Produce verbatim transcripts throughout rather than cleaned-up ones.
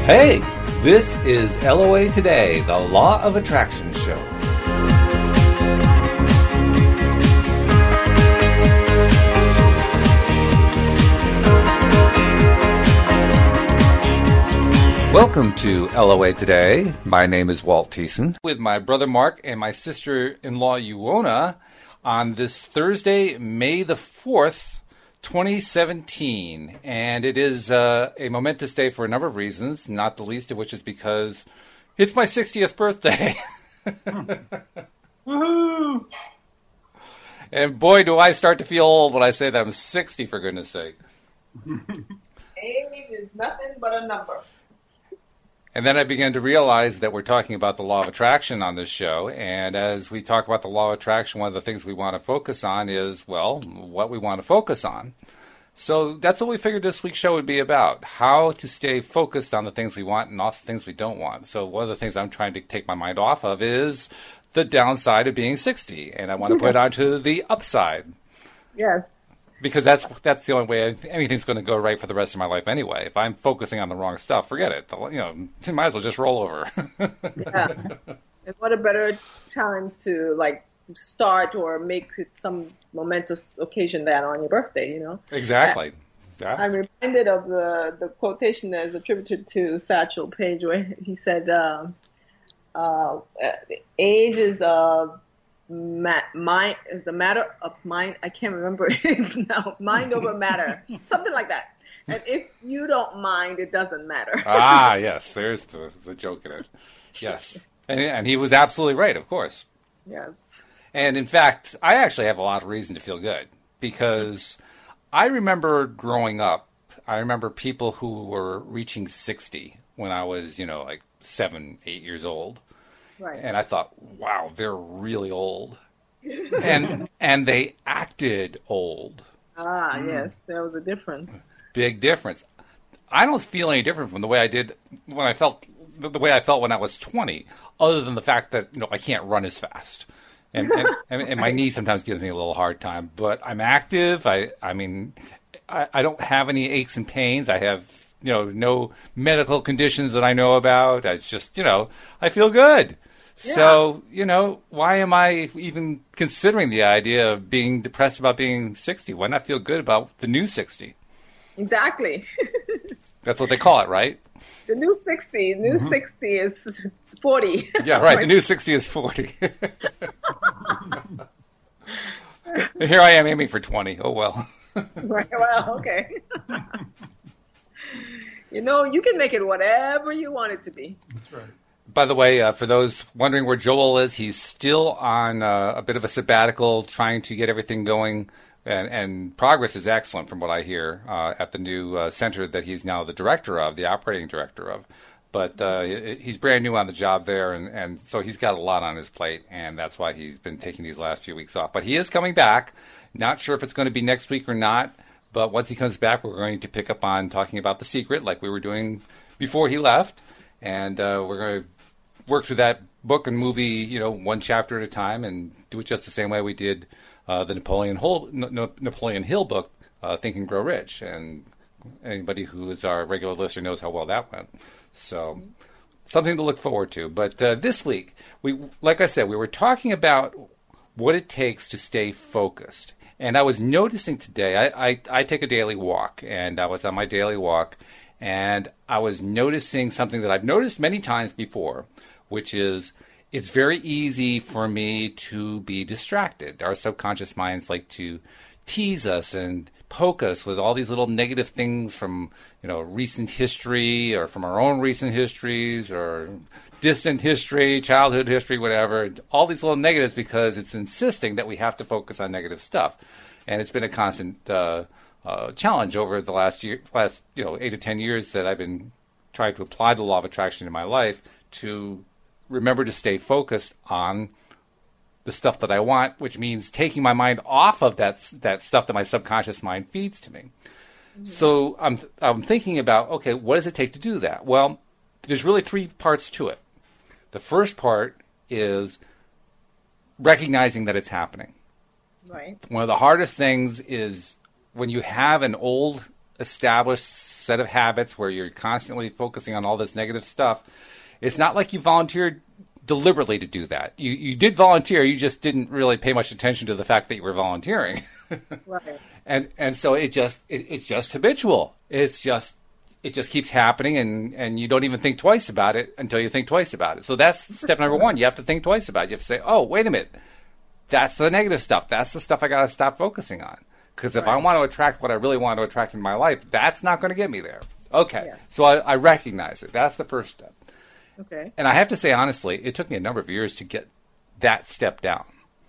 Hey, this is L O A Today, the Law of Attraction show. Welcome to L O A Today. My name is Walt Thiessen, with my brother Mark and my sister-in-law Uona on this Thursday, May the fourth, twenty seventeen. And it is uh, a momentous day for a number of reasons, not the least of which is because it's my sixtieth birthday. Woohoo! And boy, do I start to feel old when I say that I'm sixty, for goodness sake. Age is nothing but a number. And then I began to realize that we're talking about the law of attraction on this show. And as we talk about the law of attraction, one of the things we want to focus on is, well, what we want to focus on. So that's what we figured this week's show would be about, how to stay focused on the things we want and off the things we don't want. So one of the things I'm trying to take my mind off of is the downside of being sixty. And I want to put it onto the upside. Yes. Because that's that's the only way anything's going to go right for the rest of my life anyway. If I'm focusing on the wrong stuff, forget it. You know, you might as well just roll over. Yeah. And what a better time to, like, start or make it some momentous occasion than on your birthday, you know? Exactly. Yeah. I'm reminded of the, the quotation that is attributed to Satchel Paige where he said, uh, uh, age is a... Ma- mind is a matter of mind. I can't remember it now. Mind over matter, something like that. And if you don't mind, it doesn't matter. Ah, yes, there's the, the joke in it. Yes, and and he was absolutely right, of course. Yes. And in fact, I actually have a lot of reason to feel good because I remember growing up. I remember people who were reaching sixty when I was, you know, like seven, eight years old. Right. And I thought, wow, they're really old. and and they acted old. Ah, mm. Yes, there was a difference. Big difference. I don't feel any different from the way I did when I felt, the way I felt when I was twenty, other than the fact that, you know, I can't run as fast. And, and, and my knee sometimes gives me a little hard time. But I'm active. I, I mean, I, I don't have any aches and pains. I have, you know, no medical conditions that I know about. I just, you know, I feel good. Yeah. So, you know, why am I even considering the idea of being depressed about being sixty? Why not feel good about the new sixty? Exactly. That's what they call it, right? The new sixty. New mm-hmm. sixty is forty. Yeah, right. The new sixty is forty. Here I am aiming for twenty. Oh, well. Right. Well, okay. You know, you can make it whatever you want it to be. That's right. By the way, uh, for those wondering where Joel is, he's still on uh, a bit of a sabbatical, trying to get everything going, and, and progress is excellent from what I hear uh, at the new uh, center that he's now the director of, the operating director of. But uh, he's brand new on the job there, and, and so he's got a lot on his plate, and that's why he's been taking these last few weeks off. But he is coming back. Not sure if it's going to be next week or not, but once he comes back, we're going to pick up on talking about The Secret like we were doing before he left, and uh, we're going to work through that book and movie, you know, one chapter at a time, and do it just the same way we did uh, the Napoleon Hill, no, Napoleon Hill book, uh, Think and Grow Rich. And anybody who is our regular listener knows how well that went. So something to look forward to. But uh, this week, we, like I said, we were talking about what it takes to stay focused. And I was noticing today, I, I, I take a daily walk, and I was on my daily walk, and I was noticing something that I've noticed many times before, which is it's very easy for me to be distracted. Our subconscious minds like to tease us and poke us with all these little negative things from, you know, recent history or from our own recent histories or distant history, childhood history, whatever. All these little negatives because it's insisting that we have to focus on negative stuff. And it's been a constant uh, uh, challenge over the last year, last, you know, eight to ten years that I've been trying to apply the law of attraction in my life to remember to stay focused on the stuff that I want, which means taking my mind off of that that stuff that my subconscious mind feeds to me. Mm-hmm. So I'm I'm thinking about, okay, what does it take to do that? Well, there's really three parts to it. The first part is recognizing that it's happening. Right. One of the hardest things is when you have an old established set of habits where you're constantly focusing on all this negative stuff, it's not like you volunteered deliberately to do that. You you did volunteer, you just didn't really pay much attention to the fact that you were volunteering. Right. And and so it just it, it's just habitual. It's just it just keeps happening, and, and you don't even think twice about it until you think twice about it. So that's step number one. You have to think twice about it. You have to say, oh, wait a minute. That's the negative stuff. That's the stuff I got to stop focusing on. Because if right. I want to attract what I really want to attract in my life, that's not going to get me there. Okay. Yeah. So I, I recognize it. That's the first step. Okay. And I have to say, honestly, it took me a number of years to get that step down.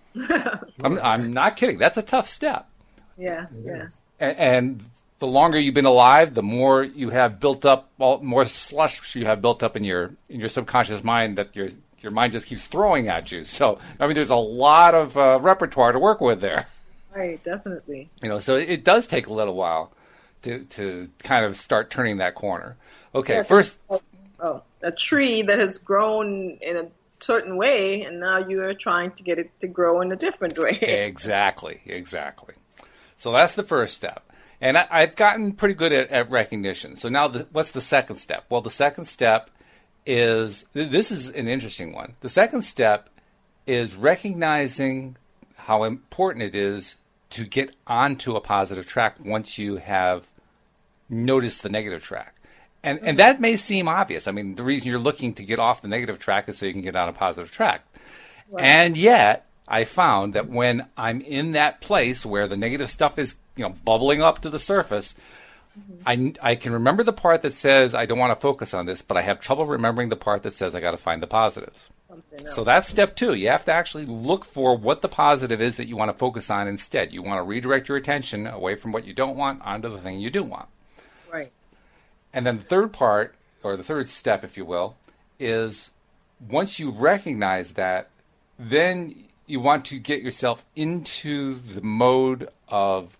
I'm, I'm not kidding. That's a tough step. Yeah, yeah. And, and the longer you've been alive, the more you have built up, all, more slush you have built up in your in your subconscious mind that your your mind just keeps throwing at you. So, I mean, there's a lot of uh, repertoire to work with there. Right, definitely. You know, so it does take a little while to to kind of start turning that corner. Okay, yeah, first. Oh, oh, a tree that has grown in a certain way, and now you are trying to get it to grow in a different way. Exactly, exactly. So that's the first step. And I, I've gotten pretty good at, at recognition. So now the, what's the second step? Well, the second step is, this is an interesting one. The second step is recognizing how important it is to get onto a positive track once you have noticed the negative track. And and that may seem obvious. I mean, the reason you're looking to get off the negative track is so you can get on a positive track. Right. And yet, I found that when I'm in that place where the negative stuff is, you know, bubbling up to the surface, mm-hmm. I, I can remember the part that says I don't want to focus on this, but I have trouble remembering the part that says I got to find the positives. So that's step two. You have to actually look for what the positive is that you want to focus on instead. You want to redirect your attention away from what you don't want onto the thing you do want. Right. And then the third part, or the third step, if you will, is once you recognize that, then you want to get yourself into the mode of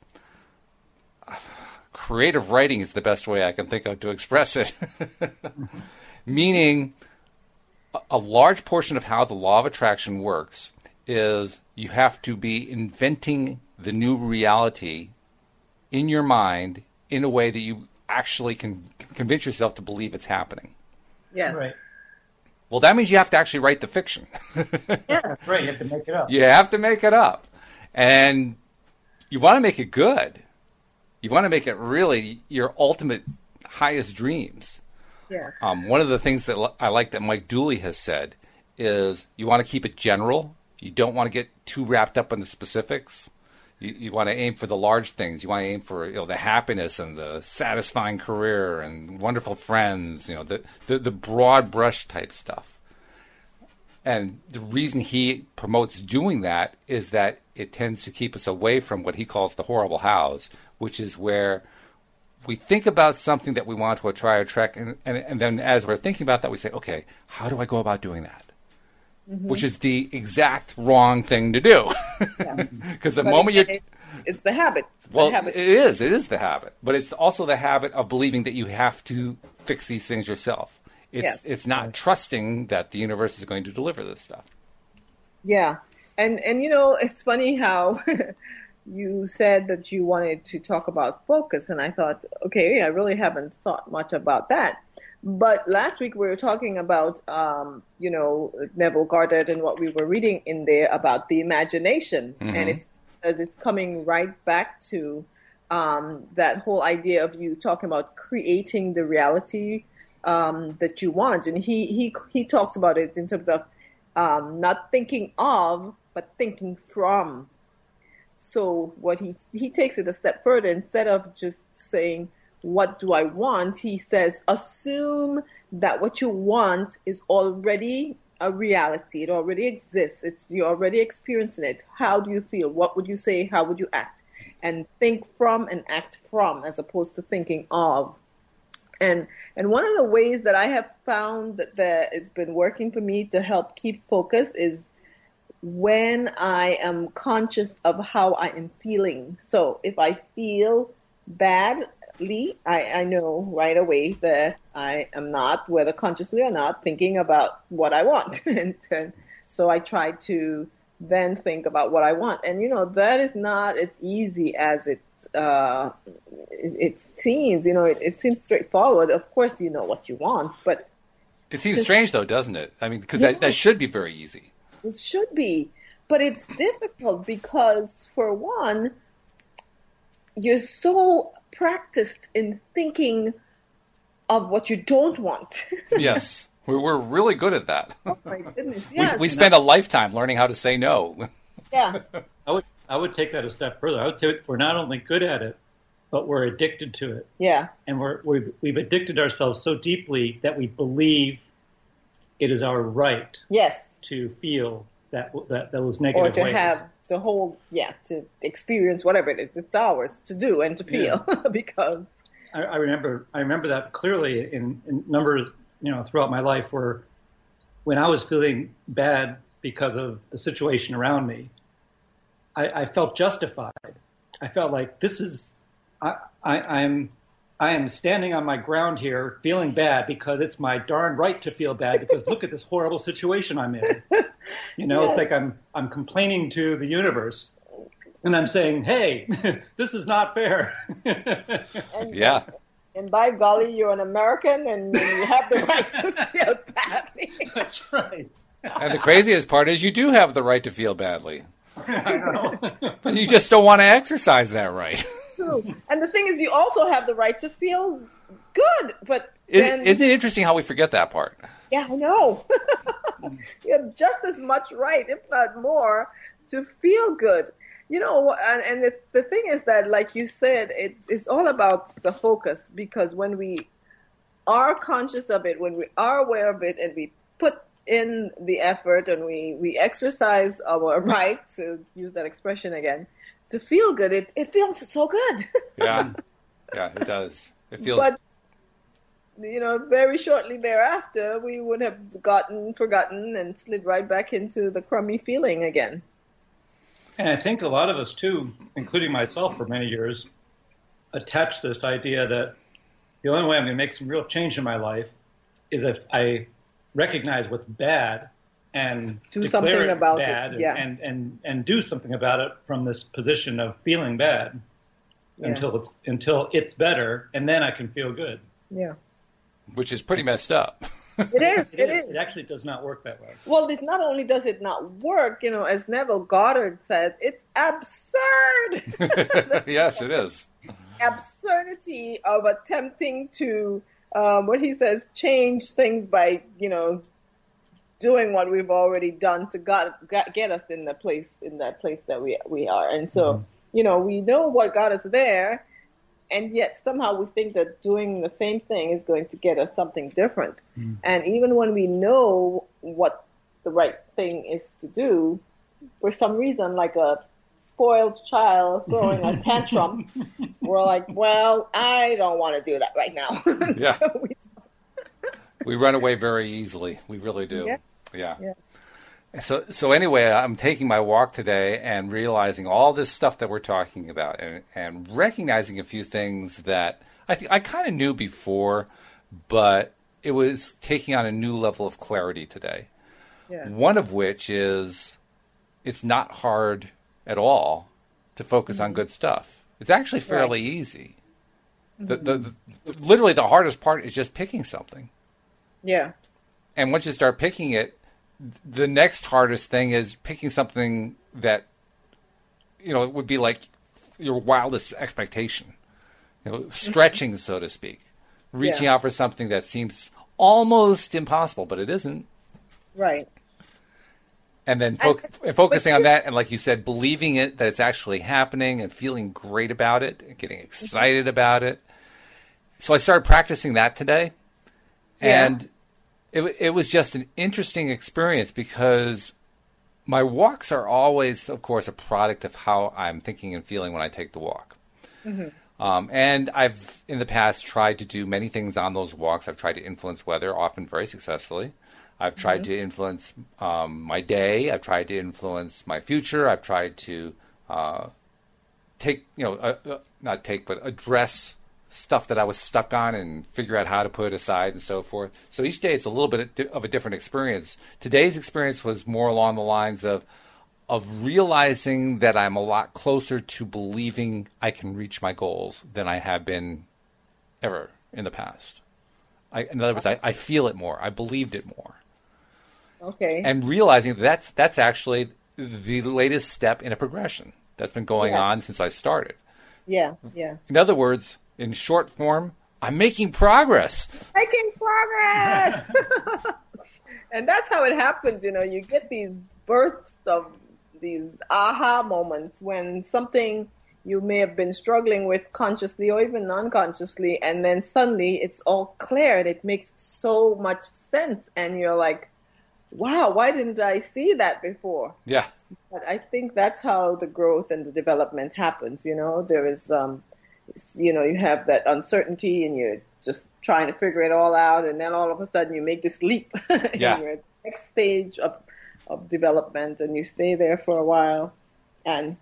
uh, creative writing is the best way I can think of to express it. Meaning, a, a large portion of how the law of attraction works is you have to be inventing the new reality in your mind in a way that you actually can convince yourself to believe it's happening. Yes. Right. Well, that means you have to actually write the fiction. Yes. That's right. You have to make it up. You have to make it up. And you want to make it good. You want to make it really your ultimate highest dreams. Yeah. Um, one of the things that I like that Mike Dooley has said is you want to keep it general. You don't want to get too wrapped up in the specifics. You, you want to aim for the large things. You want to aim for, you know, the happiness and the satisfying career and wonderful friends, you know, the, the, the broad brush type stuff. And the reason he promotes doing that is that it tends to keep us away from what he calls the horrible hows, which is where we think about something that we want to try or track, and, and, and then as we're thinking about that, we say, okay, how do I go about doing that? Mm-hmm. Which is the exact wrong thing to do. Because yeah. the but moment it, you... It's, it's the habit. Well, the habit. It is. It is the habit. But it's also the habit of believing that you have to fix these things yourself. It's, yes. it's not right. trusting that the universe is going to deliver this stuff. Yeah. And, and you know, it's funny how you said that you wanted to talk about focus. And I thought, okay, I really haven't thought much about that. But last week we were talking about, um, you know, Neville Goddard and what we were reading in there about the imagination. Mm-hmm. And it's as it's coming right back to um, that whole idea of you talking about creating the reality um, that you want. And he, he, he talks about it in terms of um, not thinking of, but thinking from. So what he he takes it a step further. Instead of just saying, what do I want? He says, assume that what you want is already a reality. It already exists. It's, you're already experiencing it. How do you feel? What would you say? How would you act? And think from and act from as opposed to thinking of. And and one of the ways that I have found that, that it's been working for me to help keep focus is when I am conscious of how I am feeling. So if I feel bad, I, I know right away that I am not, whether consciously or not, thinking about what I want. and, and so I try to then think about what I want. And, you know, that is not as easy as it, uh, it, it seems, you know, it, it seems straightforward. Of course, you know what you want, but it seems just, strange, though, doesn't it? I mean, because yes, that, that should be very easy. It should be, but it's difficult because, for one, you're so practiced in thinking of what you don't want. Yes, we're, we're really good at that. Oh my goodness! Yes, we, we spend a lifetime learning how to say no. Yeah, I would I would take that a step further. I would say we're not only good at it, but we're addicted to it. Yeah, and we're we've, we've addicted ourselves so deeply that we believe it is our right. Yes, to feel that that those negative or to ways. have the whole yeah to experience whatever it is. It's ours to do and to feel yeah. because. I, I remember I remember that clearly in, in numbers, you know, throughout my life where when I was feeling bad because of the situation around me, I, I felt justified. I felt like this is I, I, I'm I am standing on my ground here feeling bad because it's my darn right to feel bad because look at this horrible situation I'm in. You know, yes. It's like I'm I'm complaining to the universe. And I'm saying, hey, this is not fair. and, yeah. And by golly, you're an American and you have the right to feel badly. That's right. And the craziest part is you do have the right to feel badly. I know. But you just don't want to exercise that right. True. And the thing is, you also have the right to feel good. But then, Isn't it interesting how we forget that part? Yeah, I know. You have just as much right, if not more, to feel good. You know, and, and it, the thing is that, like you said, it's, it's all about the focus, because when we are conscious of it, when we are aware of it, and we put in the effort and we, we exercise our right, to use that expression again, to feel good, it, it feels so good. Yeah, yeah, it does. It feels. But, you know, very shortly thereafter, we would have gotten forgotten and slid right back into the crummy feeling again. And I think a lot of us, too, including myself for many years, attach this idea that the only way I'm going to make some real change in my life is if I recognize what's bad and do declare something it about bad it. Yeah. and, and, and, and do something about it from this position of feeling bad yeah. until it's until it's better, and then I can feel good. Yeah. Which is pretty messed up. It is. It, it is. is. It actually does not work that way. Well, it not only does it not work, you know, as Neville Goddard says, it's absurd. Yes, it is. Absurdity of attempting to, um, what he says, change things by, you know, doing what we've already done to got, got, get us in the place in that place that we we are. And so, mm-hmm. you know, we know what got us there. And yet somehow we think that doing the same thing is going to get us something different. Mm. And even when we know what the right thing is to do, for some reason, like a spoiled child throwing a tantrum, we're like, well, I don't want to do that right now. Yeah. So we, we run away very easily. We really do. Yeah. Yeah. yeah. So, so anyway, I'm taking my walk today and realizing all this stuff that we're talking about, and, and recognizing a few things that I th- I kind of knew before, but it was taking on a new level of clarity today. Yeah. One of which is it's not hard at all to focus mm-hmm. on good stuff. It's actually fairly right. easy. Mm-hmm. The, the, the literally the hardest part is just picking something. Yeah. And once you start picking it, the next hardest thing is picking something that, you know, it would be like your wildest expectation, you know, stretching, so to speak, reaching yeah. out for something that seems almost impossible, but it isn't. Right. And then fo- and focusing on that, and like you said, believing it, that it's actually happening, and feeling great about it, and getting excited about it. So I started practicing that today, and... Yeah. It, it was just an interesting experience because my walks are always, of course, a product of how I'm thinking and feeling when I take the walk. Mm-hmm. Um, and I've, in the past, tried to do many things on those walks. I've tried to influence weather, often very successfully. I've tried mm-hmm. to influence um, my day. I've tried to influence my future. I've tried to uh, take, you know, uh, uh, not take, but address stuff that I was stuck on and figure out how to put it aside and so forth. So each day it's a little bit of a different experience. Today's experience was more along the lines of, of realizing that I'm a lot closer to believing I can reach my goals than I have been ever in the past. I, in other words, I, I feel it more. I believed it more. Okay. And realizing that that's, that's actually the latest step in a progression that's been going yeah. on since I started. Yeah, yeah. In other words, in short form, I'm making progress. Making progress! And that's how it happens, you know. You get these bursts of these aha moments when something you may have been struggling with consciously or even unconsciously, and then suddenly it's all clear and it makes so much sense. And you're like, wow, why didn't I see that before? Yeah. But I think that's how the growth and the development happens, you know. There is, um, you know, you have that uncertainty and you're just trying to figure it all out, and then all of a sudden you make this leap yeah. in your next stage of, of development, and you stay there for a while. And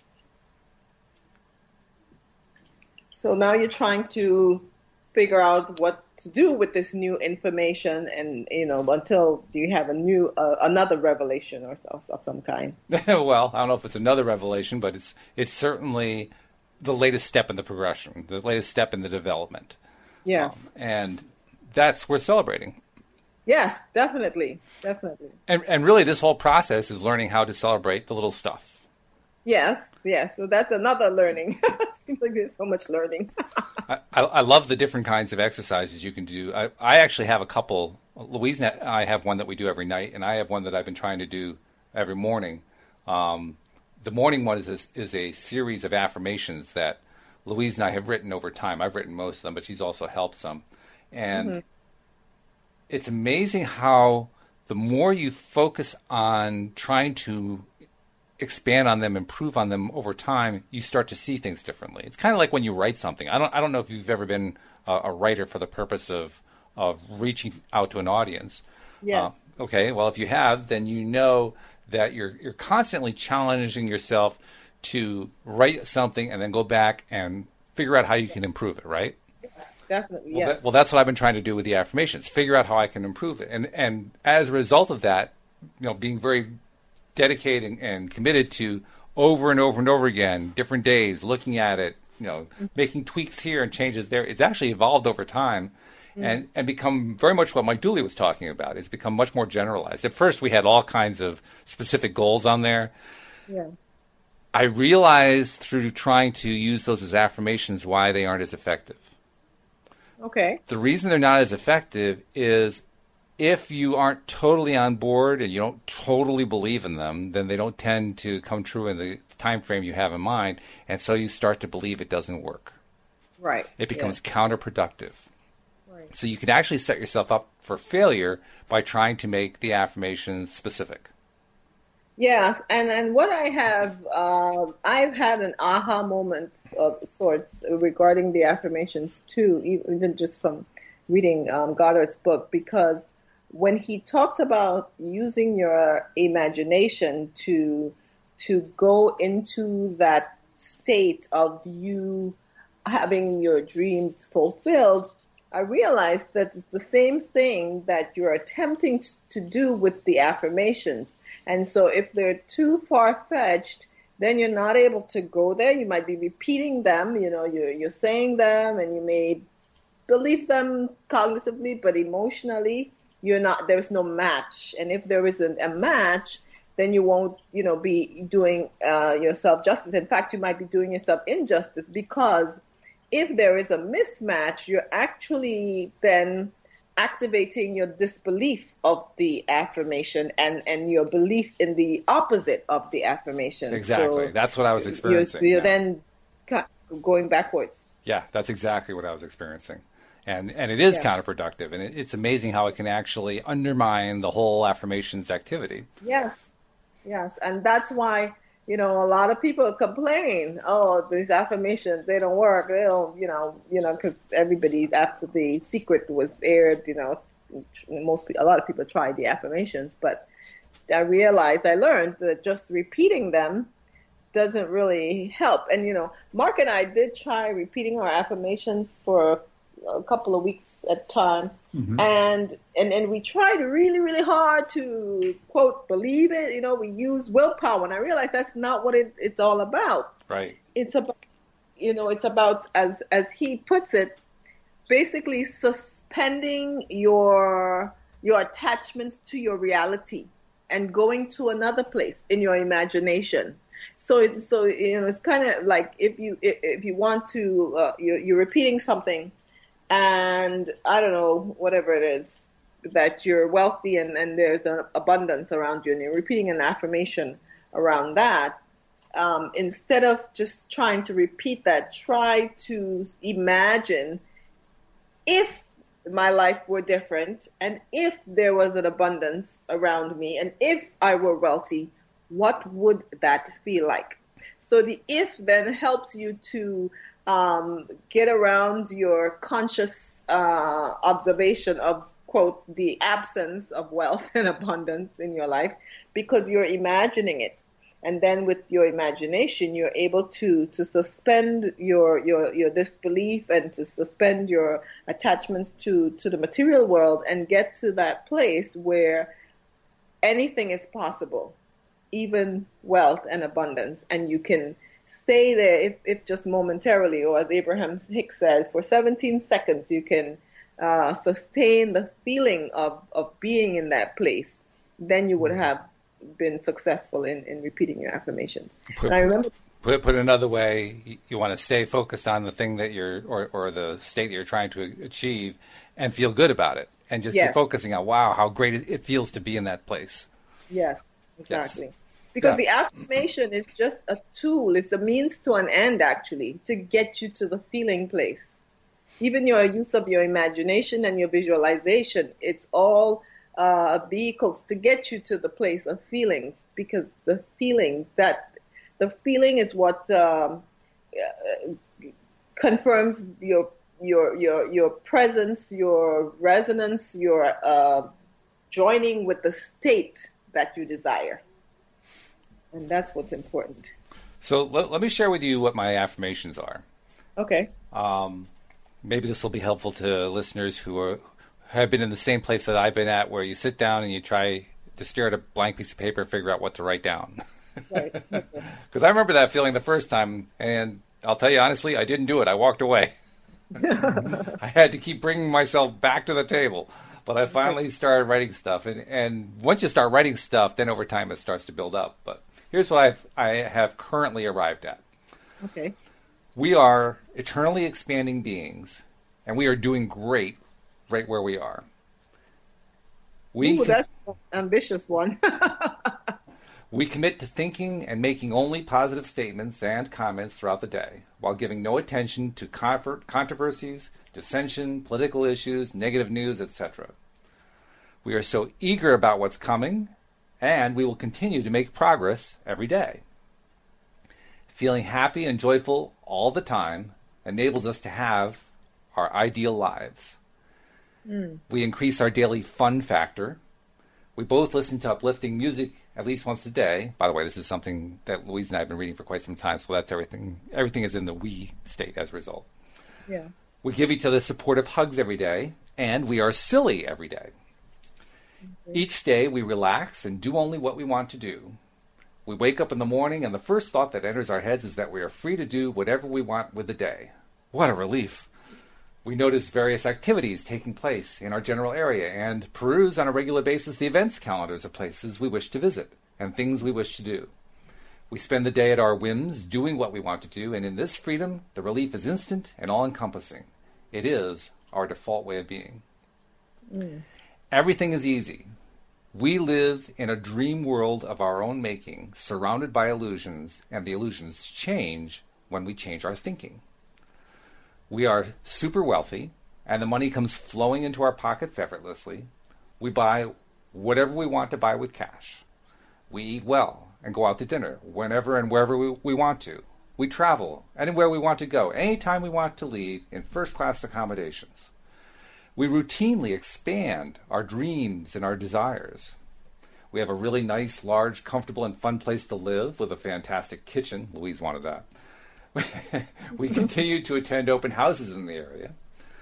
so now you're trying to figure out what to do with this new information, and, you know, until you have a new, uh, another revelation or of, of some kind. Well, I don't know if it's another revelation, but it's it's certainly the latest step in the progression, the latest step in the development. Yeah. Um, and that's worth celebrating. Yes, definitely, definitely. And and really this whole process is learning how to celebrate the little stuff. Yes, yes. So that's another learning. It seems like there's so much learning. I, I, I love the different kinds of exercises you can do. I, I actually have a couple. Louise and I have one that we do every night, and I have one that I've been trying to do every morning. Um, the morning one is a, is a series of affirmations that Louise and I have written over time. I've written most of them, but she's also helped some. And mm-hmm. it's amazing how the more you focus on trying to expand on them, improve on them over time, you start to see things differently. It's kind of like when you write something. I don't I don't know if you've ever been a, a writer for the purpose of, of reaching out to an audience. Yes. Uh, okay, well, if you have, then you know that you're you're constantly challenging yourself to write something and then go back and figure out how you can improve it, right? Yes, definitely, well, yes. That, well, that's what I've been trying to do with the affirmations, figure out how I can improve it. And and as a result of that, you know, being very dedicated and committed to over and over and over again, different days, looking at it, you know, mm-hmm. making tweaks here and changes there. It's actually evolved over time mm-hmm. and, and become very much what Mike Dooley was talking about. It's become much more generalized. At first, we had all kinds of specific goals on there. Yeah. I realized through trying to use those as affirmations why they aren't as effective. Okay. The reason they're not as effective is if you aren't totally on board and you don't totally believe in them, then they don't tend to come true in the time frame you have in mind, and so you start to believe it doesn't work. Right. It becomes yeah. counterproductive. Right. So you can actually set yourself up for failure by trying to make the affirmations specific. Yes, and, and what I have, uh, I've had an aha moment of sorts regarding the affirmations too, even just from reading um, Goddard's book, because when he talks about using your imagination to to go into that state of you having your dreams fulfilled, I realized that it's the same thing that you're attempting to do with the affirmations. And so if they're too far-fetched, then you're not able to go there. You might be repeating them, you know, you're, you're saying them, and you may believe them cognitively, but emotionally, you're not, there's no match. And if there isn't a match, then you won't, you know, be doing uh, yourself justice. In fact, you might be doing yourself injustice, because if there is a mismatch, you're actually then activating your disbelief of the affirmation and, and your belief in the opposite of the affirmation. Exactly. So that's what I was experiencing. You're, you're yeah. then going backwards. Yeah, that's exactly what I was experiencing. And and it is yeah. counterproductive. And it, it's amazing how it can actually undermine the whole affirmations activity. Yes. Yes. And that's why, you know, a lot of people complain, oh, these affirmations, they don't work. They don't, you know, you know, because everybody, after The Secret was aired, you know, most, a lot of people tried the affirmations, but I realized, I learned that just repeating them doesn't really help. And, you know, Mark and I did try repeating our affirmations for a couple of weeks at a time. Mm-hmm. And, and, and we tried really, really hard to, quote, believe it. You know, we use willpower. And I realized that's not what it, it's all about. Right. It's about, you know, it's about, as, as he puts it, basically suspending your, your attachments to your reality and going to another place in your imagination. So, it, so you know, it's kind of like if you if you want to, uh, you're, you're repeating something, and I don't know, whatever it is, that you're wealthy and, and there's an abundance around you, and you're repeating an affirmation around that. Um, instead of just trying to repeat that, try to imagine if my life were different, and if there was an abundance around me, and if I were wealthy, what would that feel like? So the if then helps you to um, get around your conscious uh, observation of, quote, the absence of wealth and abundance in your life, because you're imagining it. And then with your imagination, you're able to, to suspend your, your, your disbelief and to suspend your attachments to, to the material world and get to that place where anything is possible, even wealth and abundance. And you can stay there, if, if just momentarily, or as Abraham Hicks said, for seventeen seconds, you can uh, sustain the feeling of, of being in that place. Then you would have been successful in, in repeating your affirmations. Put, and I remember put put another way, you, you want to stay focused on the thing that you're, or, or the state that you're trying to achieve, and feel good about it, and just yes. be focusing on, wow, how great it, it feels to be in that place. Yes, exactly. Yes. Because yeah. the affirmation is just a tool. It's a means to an end, actually, to get you to the feeling place. Even your use of your imagination and your visualization, it's all Uh, vehicles to get you to the place of feelings, because the feeling that the feeling is what um, uh, confirms your your your your presence, your resonance, your uh, joining with the state that you desire, and that's what's important. So let, let me share with you what my affirmations are. Okay. Um, maybe this will be helpful to listeners who are. Have been in the same place that I've been at, where you sit down and you try to stare at a blank piece of paper and figure out what to write down. Right. Because I remember that feeling the first time, and I'll tell you honestly, I didn't do it. I walked away. I had to keep bringing myself back to the table. But I finally started writing stuff. And, and once you start writing stuff, then over time it starts to build up. But here's what I've, I have currently arrived at. Okay. We are eternally expanding beings, and we are doing great right where we are. We Ooh, that's an ambitious one. We commit to thinking and making only positive statements and comments throughout the day, while giving no attention to controversies, dissension, political issues, negative news, et cetera. We are so eager about what's coming, and we will continue to make progress every day. Feeling happy and joyful all the time enables us to have our ideal lives. Mm. We increase our daily fun factor. We both listen to uplifting music at least once a day. By the way, this is something that Louise and I have been reading for quite some time, so that's everything. Everything is in the we state as a result. Yeah. We give each other supportive hugs every day, and we are silly every day. Mm-hmm. Each day we relax and do only what we want to do. We wake up in the morning, and the first thought that enters our heads is that we are free to do whatever we want with the day. What a relief. We notice various activities taking place in our general area and peruse on a regular basis the events calendars of places we wish to visit and things we wish to do. We spend the day at our whims, doing what we want to do, and in this freedom, the relief is instant and all-encompassing. It is our default way of being. Mm. Everything is easy. We live in a dream world of our own making, surrounded by illusions, and the illusions change when we change our thinking. We are super wealthy, and the money comes flowing into our pockets effortlessly. We buy whatever we want to buy with cash. We eat well and go out to dinner whenever and wherever we, we want to. We travel anywhere we want to go, anytime we want to leave, in first-class accommodations. We routinely expand our dreams and our desires. We have a really nice, large, comfortable, and fun place to live with a fantastic kitchen. Louise wanted that. We continue to attend open houses in the area.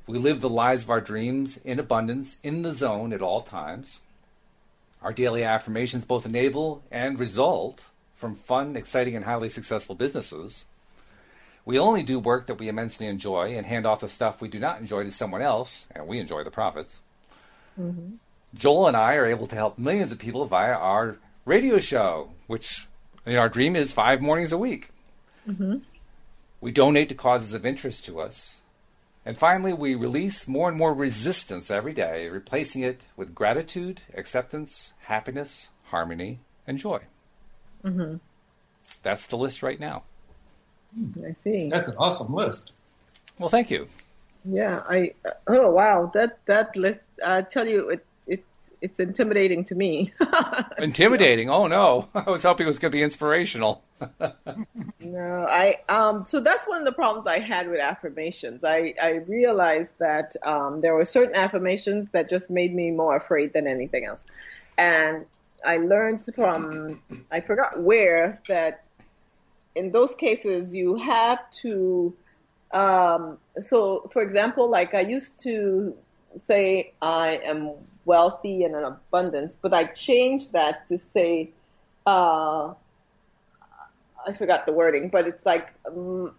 We live the lives of our dreams in abundance, in the zone at all times. Our daily affirmations both enable and result from fun, exciting, and highly successful businesses. We only do work that we immensely enjoy and hand off the stuff we do not enjoy to someone else, and we enjoy the profits. Mm-hmm. Joel and I are able to help millions of people via our radio show, which you know, our dream is five mornings a week. Mm-hmm. We donate to causes of interest to us. And finally, we release more and more resistance every day, replacing it with gratitude, acceptance, happiness, harmony, and joy. Mm-hmm. That's the list right now. I see. That's an awesome list. Well, thank you. Yeah, I. Uh, oh wow, that that list. I tell you, it it's it's intimidating to me. Intimidating? Oh no, I was hoping it was going to be inspirational. No, I. Um. So that's one of the problems I had with affirmations. I I realized that um there were certain affirmations that just made me more afraid than anything else, and I learned from I forgot where that. In those cases, you have to, um, so for example, like I used to say I am wealthy and in abundance, but I changed that to say, uh, I forgot the wording, but it's like um,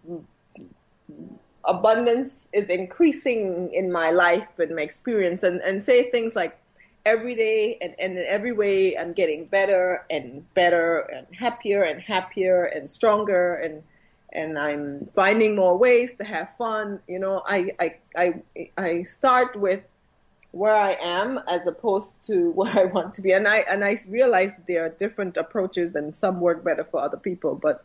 abundance is increasing in my life and my experience, and, and say things like, every day and, and in every way I'm getting better and better and happier and happier and stronger and and I'm finding more ways to have fun. You know, I I I, I start with where I am as opposed to where I want to be. And I and I realize there are different approaches and some work better for other people, but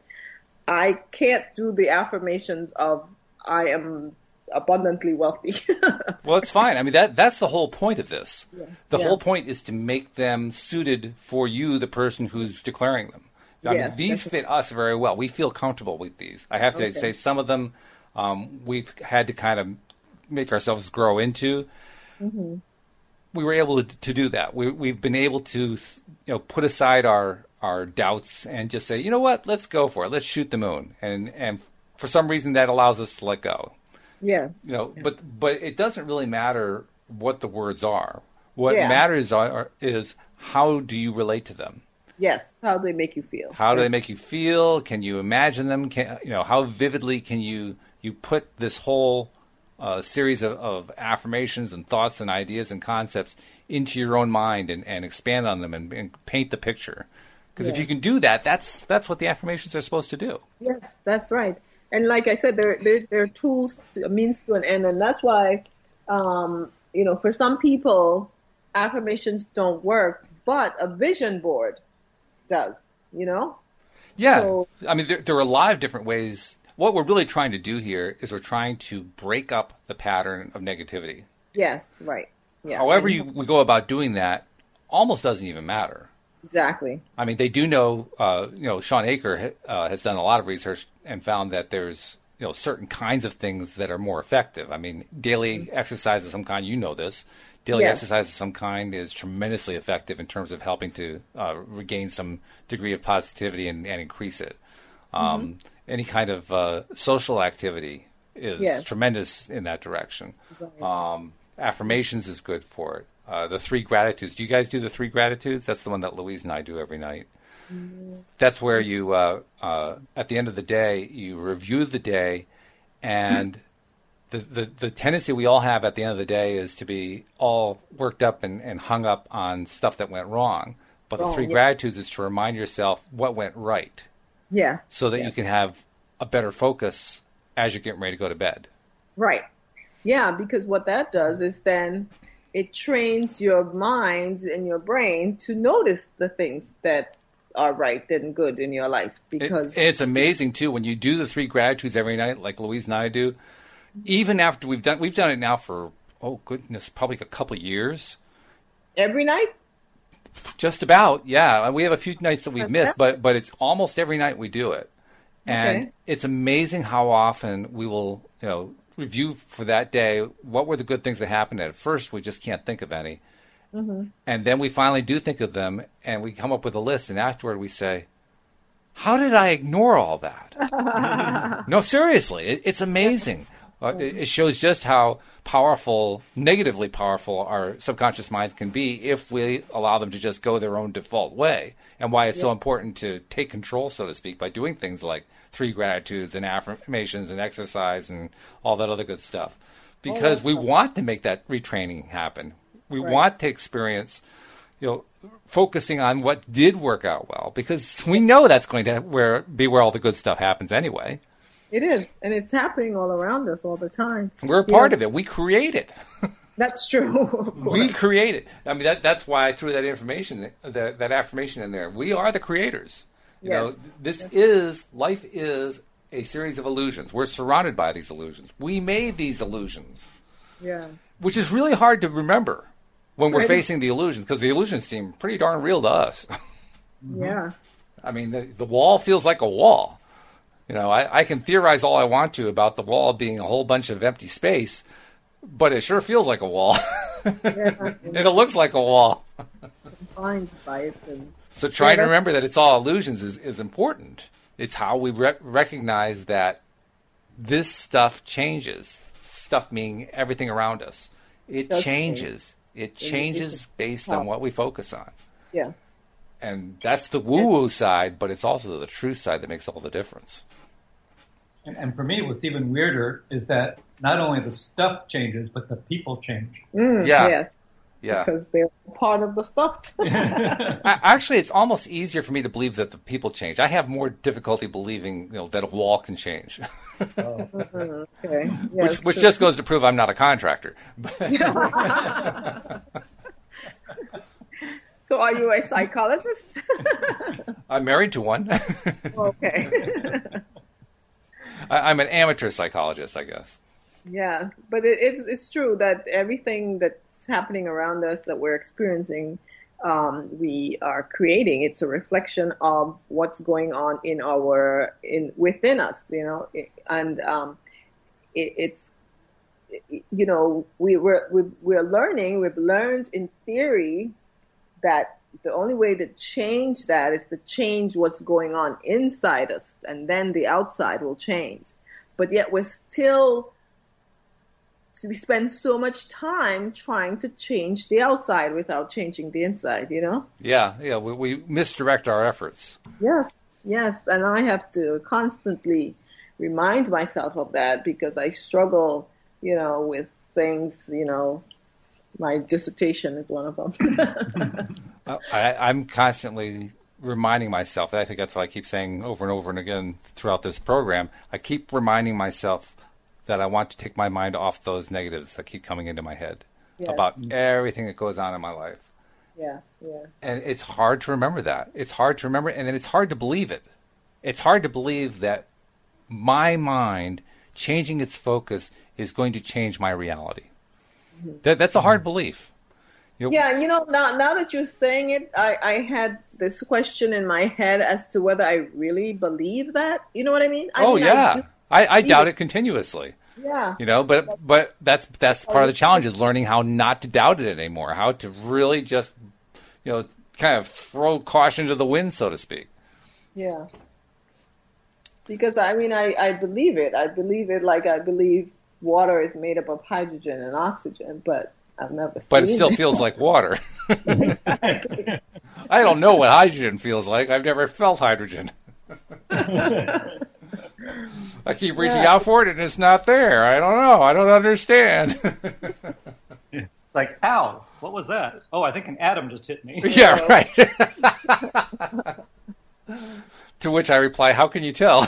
I can't do the affirmations of I am abundantly wealthy. Well, it's fine. I mean, that that's the whole point of this. Yeah. The yeah. whole point is to make them suited for you, the person who's declaring them. I yes, mean, these fit us very well. We feel comfortable with these. I have to okay. say some of them um, we've had to kind of make ourselves grow into. Mm-hmm. We were able to, to do that. We, we've been able to, you know, put aside our, our doubts and just say, you know what, let's go for it. Let's shoot the moon. And and for some reason that allows us to let go. Yes. You know, yeah. but but it doesn't really matter what the words are. What yeah. matters are, is how do you relate to them? Yes. How do they make you feel? How do they make you feel? Can you imagine them? Can, you know, how vividly can you you put this whole uh, series of, of affirmations and thoughts and ideas and concepts into your own mind and, and expand on them and, and paint the picture? Because yeah. if you can do that, that's that's what the affirmations are supposed to do. Yes, that's right. And like I said, they're, they're, they're tools, to, a means to an end. And that's why, um, you know, for some people, affirmations don't work, but a vision board does, you know? Yeah. So, I mean, there, there are a lot of different ways. What we're really trying to do here is we're trying to break up the pattern of negativity. Yes, right. Yeah. However you, we go about doing that almost doesn't even matter. Exactly. I mean, they do know, uh, you know, Sean Aker uh, has done a lot of research and found that there's, you know, certain kinds of things that are more effective. I mean, daily mm-hmm. exercise of some kind, you know this. Daily yes. exercise of some kind is tremendously effective in terms of helping to uh, regain some degree of positivity and, and increase it. Um, mm-hmm. Any kind of uh, social activity is yes. tremendous in that direction. Right. Um, affirmations is good for it. Uh, the three gratitudes. Do you guys do the three gratitudes? That's the one that Louise and I do every night. Mm-hmm. That's where you, uh, uh, at the end of the day, you review the day, and the, the, the tendency we all have at the end of the day is to be all worked up and, and hung up on stuff that went wrong. But the oh, three yeah. gratitudes is to remind yourself what went right. Yeah. So that yeah. you can have a better focus as you're getting ready to go to bed. Right. Yeah, because what that does is then it trains your mind and your brain to notice the things that are right and good in your life. Because it, it's amazing too when you do the three gratitudes every night, like Louise and I do. Even after we've done, we've done it now for oh goodness, probably a couple of years. Every night. Just about, yeah. We have a few nights that we've missed, but but it's almost every night we do it, and okay. it's amazing how often we will, you know, review for that day. What were the good things that happened? At first, we just can't think of any, mm-hmm. and then we finally do think of them, and we come up with a list. And afterward, we say, "How did I ignore all that?" No, seriously, it, it's amazing. Uh, it, it shows just how powerful, negatively powerful our subconscious minds can be if we allow them to just go their own default way, and why it's yeah. so important to take control, so to speak, by doing things like three gratitudes and affirmations and exercise and all that other good stuff. Because oh, we fun. want to make that retraining happen. We right. want to experience, you know, focusing on what did work out well, because we know that's going to where, be where all the good stuff happens anyway. It is, and it's happening all around us all the time. We're a part yeah. of it. We create it. That's true. We create it. I mean, that, that's why I threw that information, that, that affirmation in there. We are the creators. You yes. know, this yes. is, life is a series of illusions. We're surrounded by these illusions. We made these illusions. Yeah. Which is really hard to remember when we're right. facing the illusions, because the illusions seem pretty darn real to us. Yeah. I mean, the, the wall feels like a wall. You know, I, I can theorize all I want to about the wall being a whole bunch of empty space, but it sure feels like a wall. Yeah, and it looks like a wall. Confined by it. And so trying yeah, to remember that it's all illusions is, is important. It's how we re- recognize that this stuff changes. Stuff meaning everything around us. It changes. Change. It changes based on what we focus on. Yes. And that's the woo-woo side, but it's also the true side that makes all the difference. And, and for me, what's even weirder is that not only the stuff changes, but the people change. Mm, yeah. Yes. Yeah. Because they're part of the stuff. Actually, it's almost easier for me to believe that the people change. I have more difficulty believing, you know, that a wall can change. Oh. Okay. Yeah, which which just goes to prove I'm not a contractor. So are you a psychologist? I'm married to one. Okay. I, I'm an amateur psychologist, I guess. Yeah, but it, it's it's true that everything that's happening around us that we're experiencing, um, we are creating. It's a reflection of what's going on in our in within us, you know, and um, it, it's you know we we're we, we're learning. We've learned in theory that the only way to change that is to change what's going on inside us, and then the outside will change. But yet we're still, we spend so much time trying to change the outside without changing the inside, you know? Yeah, yeah, we, we misdirect our efforts. Yes, yes, and I have to constantly remind myself of that because I struggle, you know, with things, you know. My dissertation is one of them. I, I'm constantly reminding myself, I think that's what I keep saying over and over and again throughout this program. I keep reminding myself that I want to take my mind off those negatives that keep coming into my head yeah. about everything that goes on in my life. Yeah, yeah. And it's hard to remember that. It's hard to remember, and then it's hard to believe it. It's hard to believe that my mind changing its focus is going to change my reality. That, that's a hard belief. You know, yeah, and you know, now now that you're saying it, I, I had this question in my head as to whether I really believe that. You know what I mean? I oh mean, yeah, I, I, I doubt it. it continuously. Yeah, you know, but that's, but that's that's part of the challenge is learning how not to doubt it anymore. How to really just, you know, kind of throw caution to the wind, so to speak. Yeah. Because I mean, I, I believe it. I believe it like I believe water is made up of hydrogen and oxygen, but I've never seen it. But it still feels like water. Exactly. I don't know what hydrogen feels like. I've never felt hydrogen. I keep reaching yeah. out for it and it's not there. I don't know. I don't understand. It's like, ow, what was that? Oh, I think an atom just hit me. Yeah, right. To which I reply, how can you tell?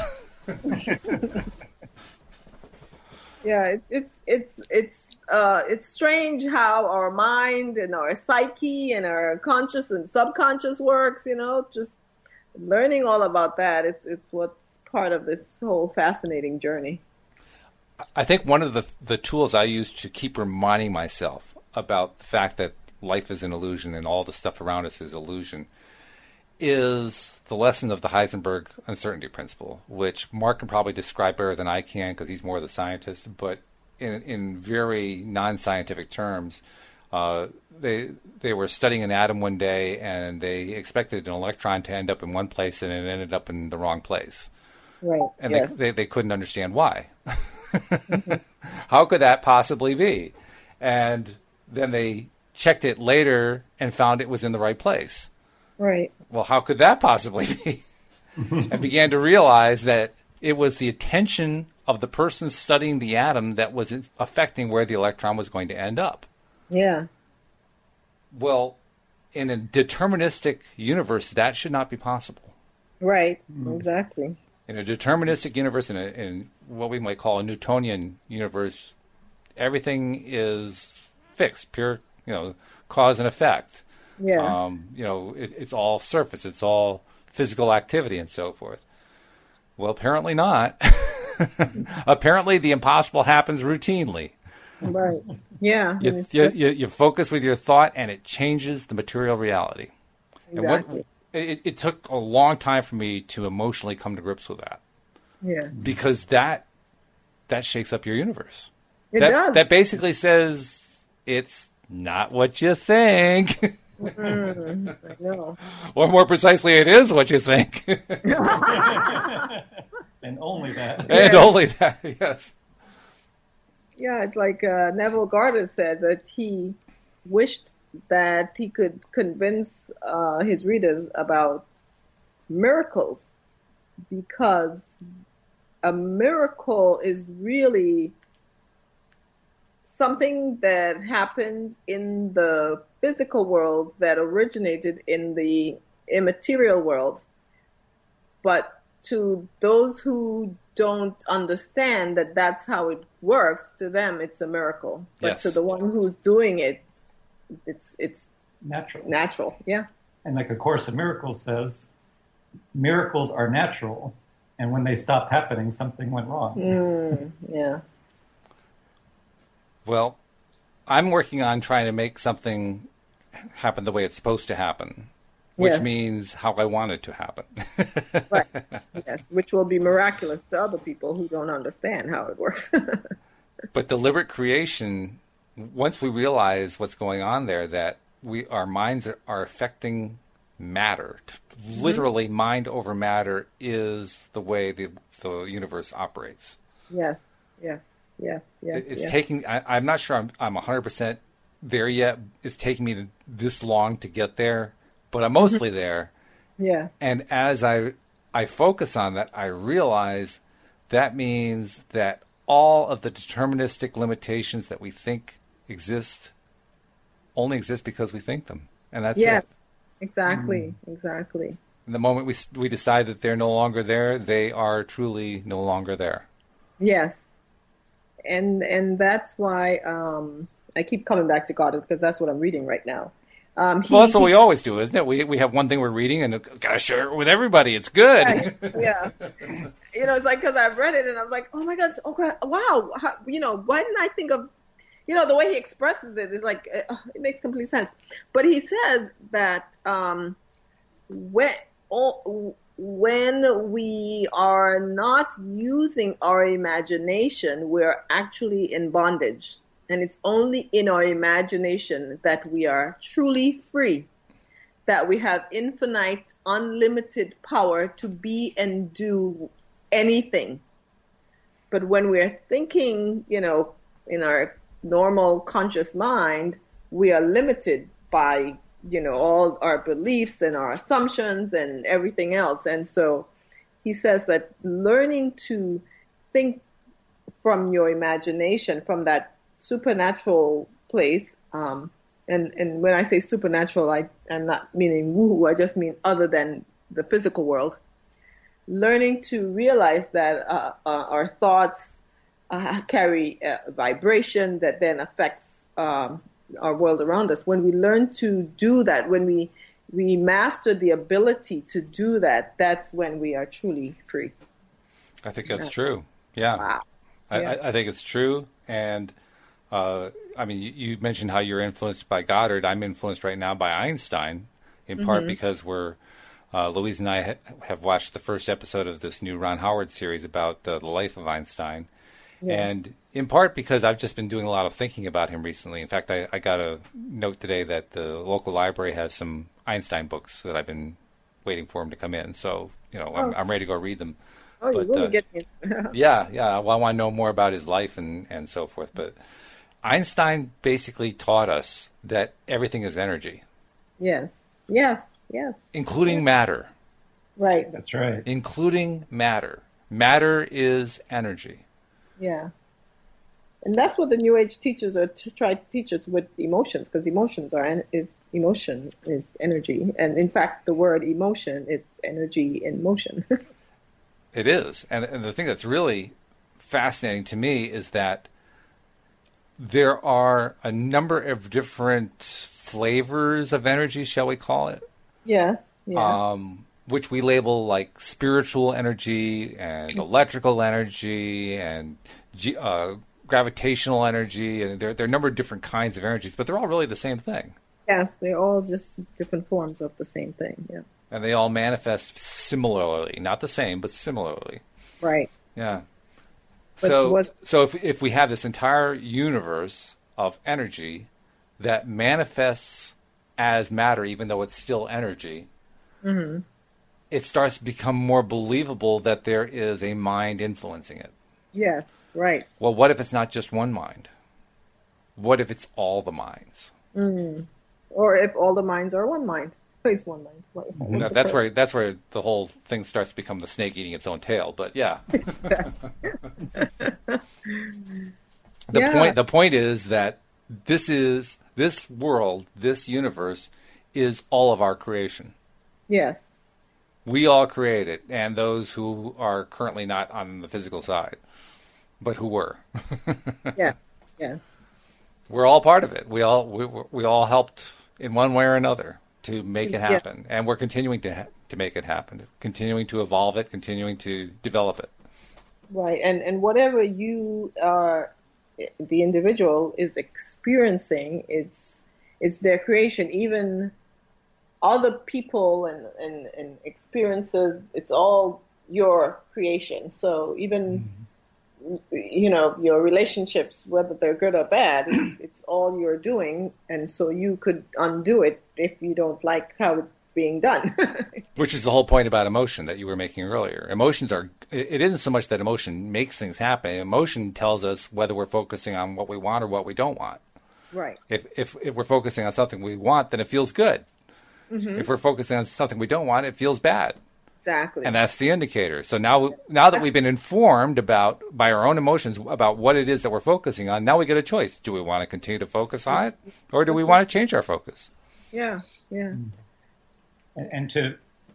Yeah, it's it's it's it's uh, it's strange how our mind and our psyche and our conscious and subconscious works. You know, just learning all about that. It's it's what's part of this whole fascinating journey. I think one of the the tools I use to keep reminding myself about the fact that life is an illusion and all the stuff around us is illusion is the lesson of the Heisenberg uncertainty principle, which Mark can probably describe better than I can because he's more the scientist, but in, in very non-scientific terms, uh, they they were studying an atom one day and they expected an electron to end up in one place and it ended up in the wrong place. Right. And yes. they, they they couldn't understand why. Mm-hmm. How could that possibly be? And then they checked it later and found it was in the right place. Right. Well, how could that possibly be? And began to realize that it was the attention of the person studying the atom that was affecting where the electron was going to end up. Yeah. Well, in a deterministic universe, that should not be possible. Right. Mm. Exactly. In a deterministic universe, in, a, in what we might call a Newtonian universe, everything is fixed, pure, you know, cause and effect. Yeah. Um, you know, it, it's all surface, it's all physical activity and so forth. Well, apparently not. Apparently the impossible happens routinely. Right. Yeah. You, you, you, you focus with your thought and it changes the material reality. Exactly. And what, it, it took a long time for me to emotionally come to grips with that. Yeah. Because that that shakes up your universe. It that, does. That basically says it's not what you think. Mm, I know. Or more precisely, it is what you think. And only that. And Yes. only that, yes. Yeah, it's like uh, Neville Goddard said that he wished that he could convince uh, his readers about miracles, because a miracle is really something that happens in the physical world that originated in the immaterial world. But to those who don't understand that that's how it works, to them it's a miracle. But Yes. to the one who's doing it, it's it's Natural. natural. Yeah. And like A Course in Miracles says, miracles are natural, and when they stop happening, something went wrong. Mm, yeah. Well, I'm working on trying to make something happen the way it's supposed to happen, which Yes. means how I want it to happen. Right. Yes, which will be miraculous to other people who don't understand how it works. But deliberate creation, once we realize what's going on there, that we our minds are, are affecting matter. Mm-hmm. Literally, mind over matter is the way the, the universe operates. Yes, yes, yes, yes. It, it's yes. taking, I, I'm not sure I'm, I'm one hundred percent there yet. It's taking me this long to get there, but I'm mostly there. Yeah. And as I I focus on that, I realize that means that all of the deterministic limitations that we think exist only exist because we think them. And that's yes, it. exactly, mm. exactly. And the moment we we decide that they're no longer there, they are truly no longer there. Yes. And and that's why um, I keep coming back to Goddard, because that's what I'm reading right now. Um, he, well, that's what he, we always do, isn't it? We we have one thing we're reading and gotta share it with everybody. It's good. Right. Yeah. You know, it's like, because I've read it and I was like, oh my God, oh God, wow. How, you know, why didn't I think of, you know, the way he expresses it is like, it, it makes complete sense. But he says that um, when, oh, when we are not using our imagination, we're actually in bondage. And it's only in our imagination that we are truly free, that we have infinite, unlimited power to be and do anything. But when we're thinking, you know, in our normal conscious mind, we are limited by, you know, all our beliefs and our assumptions and everything else. And so he says that learning to think from your imagination, from that supernatural place, um, and, and when I say supernatural, I, I'm not meaning woo, I just mean other than the physical world. Learning to realize that uh, uh, our thoughts uh, carry a vibration that then affects um, our world around us. When we learn to do that, when we we master the ability to do that, that's when we are truly free. I think that's true. Yeah. Wow. I, Yeah. I, I think it's true. And uh, I mean, you, you mentioned how you're influenced by Goddard. I'm influenced right now by Einstein, in part Mm-hmm. because we're uh, Louise and I ha- have watched the first episode of this new Ron Howard series about uh, the life of Einstein. Yeah. And in part because I've just been doing a lot of thinking about him recently. In fact, I, I got a note today that the local library has some Einstein books that I've been waiting for him to come in. So, you know, I'm, Oh. I'm ready to go read them. Oh, you but, really uh, get me. yeah, yeah. Well, I want to know more about his life and, and so forth. But Einstein basically taught us that everything is energy. Yes, yes, yes. Including yes. matter. Right. That's right. Including matter. Matter is energy. Yeah. And that's what the New Age teachers are to try to teach us with emotions, because emotions are en- is emotion is energy, and in fact, the word emotion is energy in motion. It is, and and the thing that's really fascinating to me is that there are a number of different flavors of energy, shall we call it? Yes. Yeah. Um, which we label like spiritual energy and electrical energy and ge- uh, gravitational energy, and there, there are a number of different kinds of energies, but they're all really the same thing. Yes, they're all just different forms of the same thing. Yeah. And they all manifest similarly, not the same, but similarly. Right. Yeah. But so, what, so if if we have this entire universe of energy that manifests as matter, even though it's still energy, mm-hmm. it starts to become more believable that there is a mind influencing it. Yes, right. Well, what if it's not just one mind? What if it's all the minds? Mm. Or if all the minds are one mind. It's one mind. What, no, that's where that's where the whole thing starts to become the snake eating its own tail. But yeah. the yeah. point the point is that this is this world, this universe is all of our creation. Yes. We all create it, and those who are currently not on the physical side, but who were. Yes. Yes. We're all part of it. We all we we all helped in one way or another to make it happen, yeah. And we're continuing to ha- to make it happen, continuing to evolve it, continuing to develop it. Right, and and whatever you are, the individual is experiencing, it's it's their creation. Even other people and, and, and experiences, it's all your creation. So even, mm-hmm. you know, your relationships, whether they're good or bad, it's, it's all you're doing. And so you could undo it if you don't like how it's being done. Which is the whole point about emotion that you were making earlier. Emotions are, it isn't so much that emotion makes things happen. Emotion tells us whether we're focusing on what we want or what we don't want. Right. If, if, if we're focusing on something we want, then it feels good. Mm-hmm. If we're focusing on something we don't want, it feels bad. Exactly. And that's the indicator. So now, now that we've been informed about by our own emotions about what it is that we're focusing on, now we get a choice. Do we want to continue to focus on it, or do we want to change our focus? Yeah, yeah. And, and to,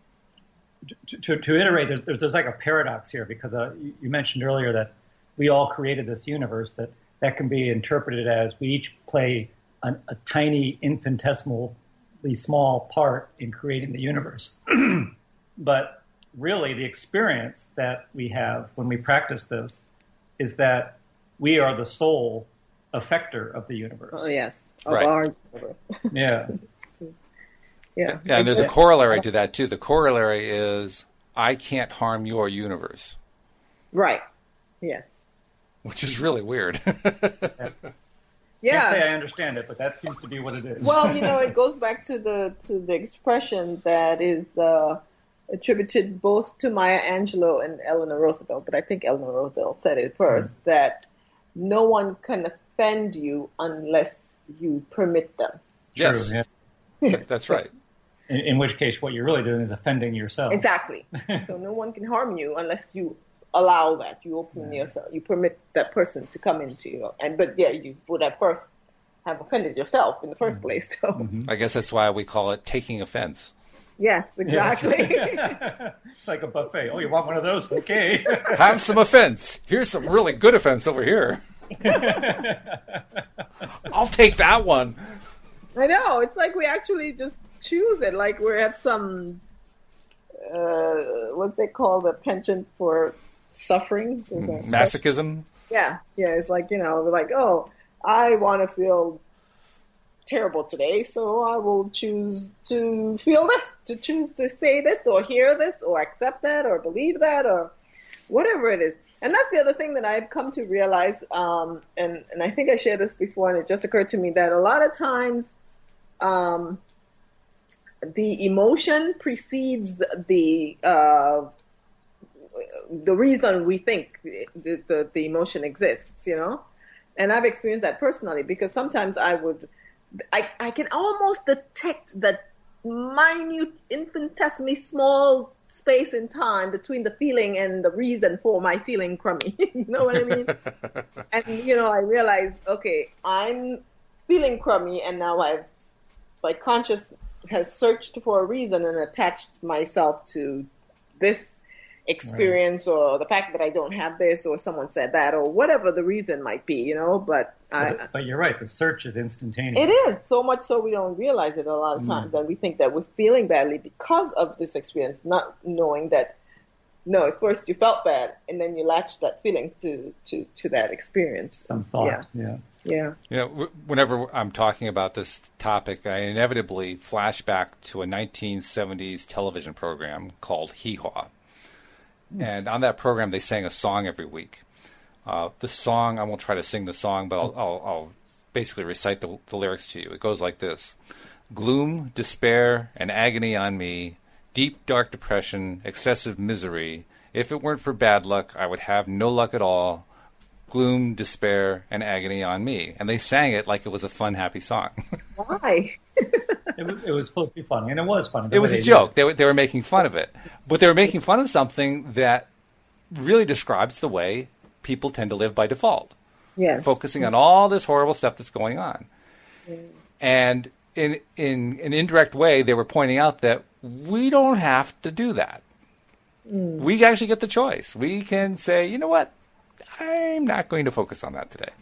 to to to iterate, there's there's, there's like a paradox here, because uh, you, you mentioned earlier that we all created this universe. That that can be interpreted as we each play an, a tiny infinitesimal small part in creating the universe. But really the experience that we have when we practice this is that we are the sole effector of the universe. Oh, yes. Of right. our yeah. Yeah. Yeah, and there's a corollary to that, too. The corollary is, I can't harm your universe. Right. Yes. Which is really weird. Yeah. I can't say I understand it, but that seems to be what it is. Well, you know, it goes back to the to the expression that is uh, attributed both to Maya Angelou and Eleanor Roosevelt, but I think Eleanor Roosevelt said it first, mm-hmm. that no one can offend you unless you permit them. Yes, True, yes. That's right. In, in which case, what you're really doing is offending yourself. Exactly. So no one can harm you unless you allow that. You open yeah. yourself. You permit that person to come into you. And but yeah, you would have first have offended yourself in the first place. So mm-hmm. I guess that's why we call it taking offense. Yes, exactly. Yes. Like a buffet. Oh, you want one of those? Okay. Have some offense. Here's some really good offense over here. I'll take that one. I know. It's like we actually just choose it. Like we have some, uh, what's it called? A penchant for suffering. Masochism? Yeah. Yeah. It's like, you know, we're like, oh, I want to feel terrible today, so I will choose to feel this, to choose to say this or hear this or accept that or believe that or whatever it is. And that's the other thing that I've come to realize, um, and, and I think I shared this before, and it just occurred to me that a lot of times um, the emotion precedes the uh, the reason we think the, the, the emotion exists, you know? And I've experienced that personally because sometimes I would, I, I can almost detect that minute, infinitesimally small space in time between the feeling and the reason for my feeling crummy. You know what I mean? And, you know, I realize, okay, I'm feeling crummy and now I've, my conscious has searched for a reason and attached myself to this experience right. or the fact that I don't have this or someone said that or whatever the reason might be, you know, but But, I, but you're right, the search is instantaneous. It is, so much so we don't realize it a lot of times, mm. and we think that we're feeling badly because of this experience, not knowing that, no, at first you felt bad, and then you latched that feeling to, to, to that experience. Some thought, yeah. yeah. Yeah. You know, whenever I'm talking about this topic, I inevitably flash back to a nineteen seventies television program called Hee Haw. Mm. And on that program, they sang a song every week. Uh, the song, I won't try to sing the song, but I'll, I'll, I'll basically recite the, the lyrics to you. It goes like this. Gloom, despair, and agony on me, deep, dark depression, excessive misery. If it weren't for bad luck, I would have no luck at all. Gloom, despair, and agony on me. And they sang it like it was a fun, happy song. Why? it, was, it was supposed to be funny, and it was funny. It was a joke. They were, they were making fun of it. But they were making fun of something that really describes the way people tend to live by default. Yes. Focusing on all this horrible stuff that's going on. Mm. And in in an indirect way, they were pointing out that we don't have to do that. Mm. We actually get the choice. We can say, you know what? I'm not going to focus on that today.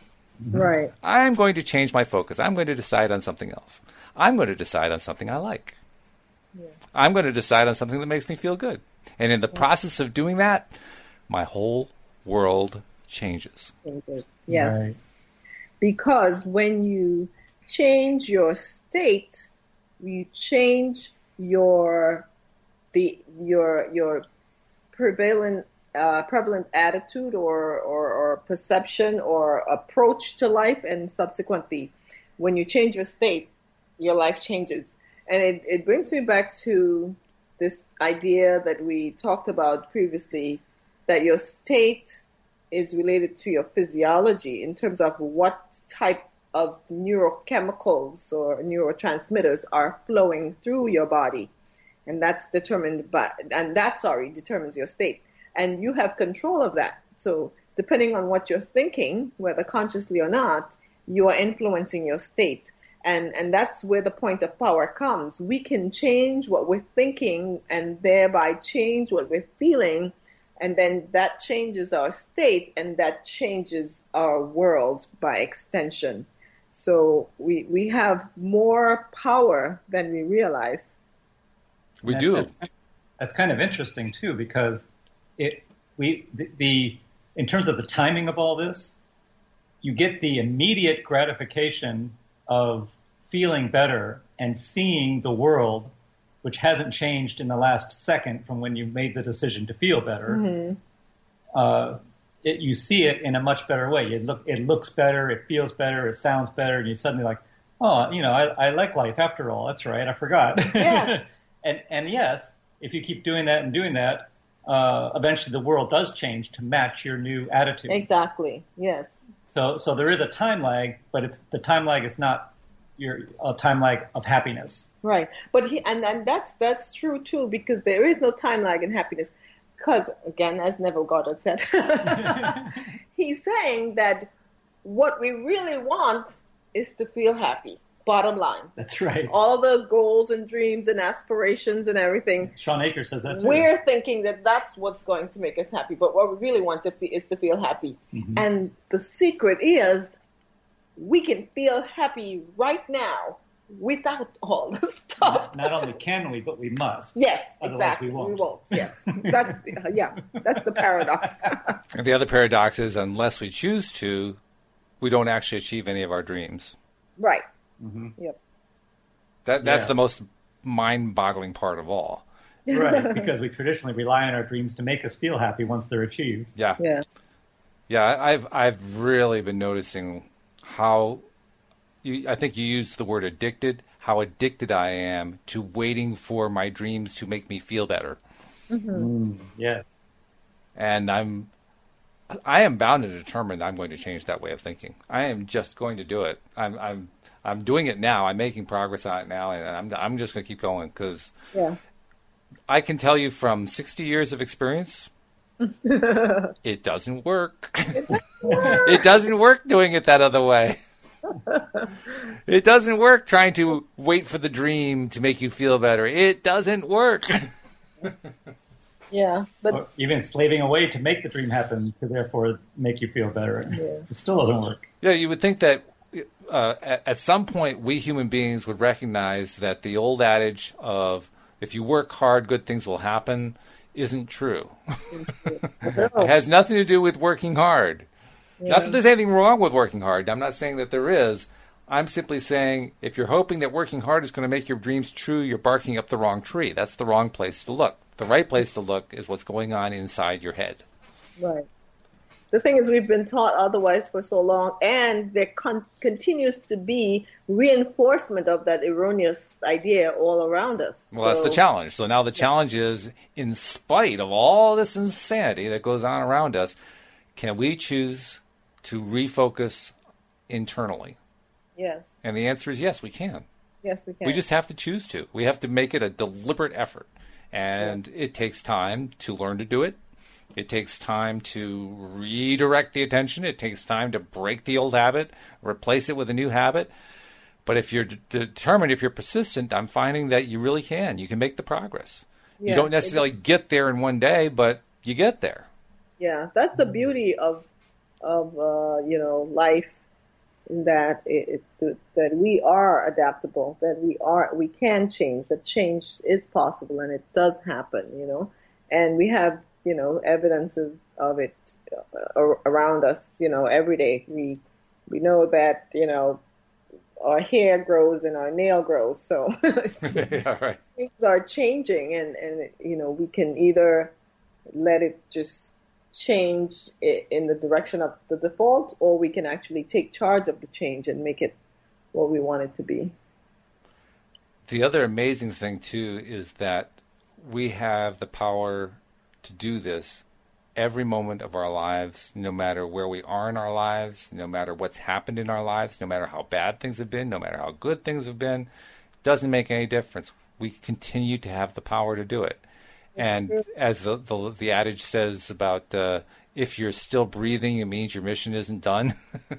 Right. I'm going to change my focus. I'm going to decide on something else. I'm going to decide on something I like. Yeah. I'm going to decide on something that makes me feel good. And in the yeah. process of doing that, my whole world changes. Changes. Yes. Right. Because when you change your state, you change your the your your prevalent uh, prevalent attitude or, or or perception or approach to life, and subsequently, when you change your state, your life changes. And it, it brings me back to this idea that we talked about previously, that your state is related to your physiology in terms of what type of neurochemicals or neurotransmitters are flowing through your body. And that's determined by, and that, sorry, determines your state. And you have control of that. So depending on what you're thinking, whether consciously or not, you are influencing your state. And and that's where the point of power comes. We can change what we're thinking and thereby change what we're feeling. And then that changes our state, and that changes our world by extension. So we we have more power than we realize. We that, do. That's, that's kind of interesting too, because it we the, the in terms of the timing of all this, you get the immediate gratification of feeling better and seeing the world, which hasn't changed in the last second from when you made the decision to feel better. Mm-hmm. Uh, it, you see it in a much better way. It look, it looks better, it feels better, it sounds better, and you suddenly like, oh, you know, I, I like life after all. That's right, I forgot. Yes. and and yes, if you keep doing that and doing that, uh, eventually the world does change to match your new attitude. Exactly. Yes. So so there is a time lag, but it's the time lag is not your a time lag of happiness. Right. But he and, and that's that's true too, because there is no time lag in happiness. Because again, as Neville Goddard said, he's saying that what we really want is to feel happy. Bottom line. That's right. All the goals and dreams and aspirations and everything. Sean Akers says that too. We're thinking that that's what's going to make us happy, but what we really want to be, is to feel happy. Mm-hmm. And the secret is we can feel happy right now without all the stuff. Not, not only can we, but we must. Yes, Otherwise exactly. We won't. We won't. Yes, that's the, uh, yeah, that's the paradox. And the other paradox is, unless we choose to, we don't actually achieve any of our dreams. Right. Mm-hmm. Yep. That that's yeah. the most mind-boggling part of all. Right, because we traditionally rely on our dreams to make us feel happy once they're achieved. Yeah. Yeah. Yeah, I've I've really been noticing how you, I think you used the word addicted, how addicted I am to waiting for my dreams to make me feel better. Mm-hmm. Mm, yes. And I'm, I am bound and determined I'm going to change that way of thinking. I am just going to do it. I'm, I'm, I'm doing it now. I'm making progress on it now, and I'm, I'm just going to keep going because yeah. I can tell you from sixty years of experience, it doesn't work. It doesn't work doing it that other way. It doesn't work trying to wait for the dream to make you feel better. It doesn't work. Yeah, but or even slaving away to make the dream happen to therefore make you feel better. Yeah. It still doesn't work. Yeah, you would think that uh, at, at some point we human beings would recognize that the old adage of if you work hard, good things will happen isn't true. It has nothing to do with working hard. Yeah. Not that there's anything wrong with working hard. I'm not saying that there is. I'm simply saying if you're hoping that working hard is going to make your dreams true, you're barking up the wrong tree. That's the wrong place to look. The right place to look is what's going on inside your head. Right. The thing is, we've been taught otherwise for so long, and there con- continues to be reinforcement of that erroneous idea all around us. Well, so, that's the challenge. So now the challenge is, in spite of all this insanity that goes on around us, can we choose to refocus internally? Yes. And the answer is yes, we can. Yes, we can. We just have to choose to. We have to make it a deliberate effort. And yeah. It takes time to learn to do it. It takes time to redirect the attention. It takes time to break the old habit, replace it with a new habit. But if you're d- determined, if you're persistent, I'm finding that you really can. You can make the progress. Yeah, you don't necessarily get there in one day, but you get there. Yeah, that's the beauty of of uh, you know life, in that it, it, that we are adaptable, that we are we can change, that change is possible, and it does happen. You know, and we have you know evidence of, of it uh, around us. You know, every day we we know that you know our hair grows and our nail grows, so yeah, right. Things are changing, and and you know we can either let it just change in the direction of the default, or we can actually take charge of the change and make it what we want it to be. The other amazing thing, too, is that we have the power to do this every moment of our lives, no matter where we are in our lives, no matter what's happened in our lives, no matter how bad things have been, no matter how good things have been. It doesn't make any difference. We continue to have the power to do it. And as the, the the adage says about uh, if you're still breathing, it means your mission isn't done.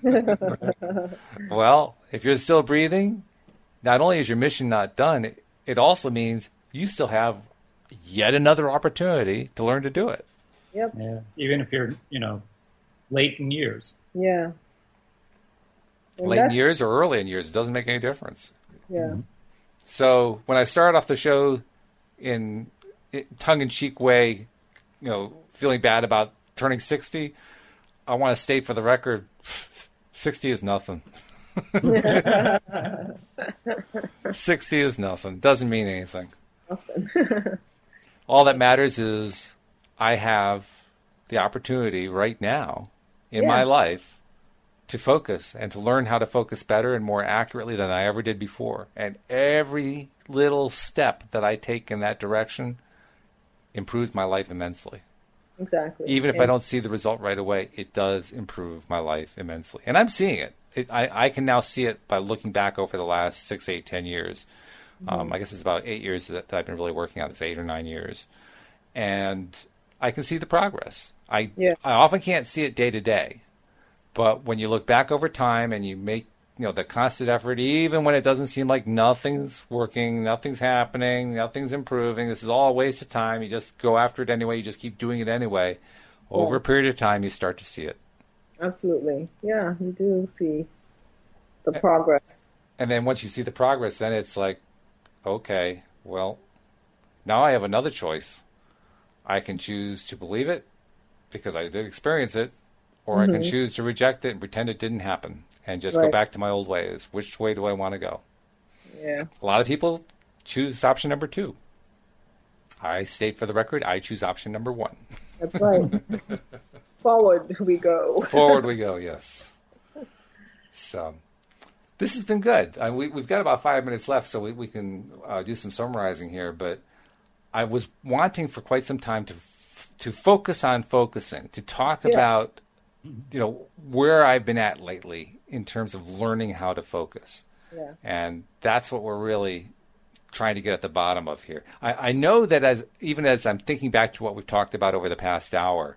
Well, if you're still breathing, not only is your mission not done, it, it also means you still have yet another opportunity to learn to do it. Yep. Yeah. Even if you're, you know, late in years. Yeah. And late in years or early in years, it doesn't make any difference. Yeah. Mm-hmm. So when I started off the show in tongue-in-cheek way, you know, feeling bad about turning sixty, I want to state for the record, sixty is nothing. sixty is nothing. Doesn't mean anything. Nothing. All that matters is I have the opportunity right now in yeah. my life to focus and to learn how to focus better and more accurately than I ever did before. And every little step that I take in that direction improves my life immensely. Exactly. Even if and I don't see the result right away, it does improve my life immensely. And I'm seeing it. it I, I can now see it by looking back over the last six, eight, ten years. Mm-hmm. Um, I guess it's about eight years that, that I've been really working on this, eight or nine years. And I can see the progress. I yeah. I often can't see it day to day. But when you look back over time and you make you know the constant effort, even when it doesn't seem like nothing's working, nothing's happening, nothing's improving, this is all a waste of time. You just go after it anyway. You just keep doing it anyway. Over yeah. a period of time, you start to see it. Absolutely. Yeah, you do see the progress. And then once you see the progress, then it's like, okay, well, now I have another choice. I can choose to believe it because I did experience it, or mm-hmm. I can choose to reject it and pretend it didn't happen and just right. go back to my old ways. Which way do I want to go? Yeah. A lot of people choose option number two. I state for the record, I choose option number one. That's right. Forward we go. Forward we go, yes. So this has been good. I, we, we've got about five minutes left, so we, we can uh, do some summarizing here. But I was wanting for quite some time to f- to focus on focusing, to talk yes. about, you know, where I've been at lately in terms of learning how to focus. Yeah. And that's what we're really trying to get at the bottom of here. I, I know that as even as I'm thinking back to what we've talked about over the past hour,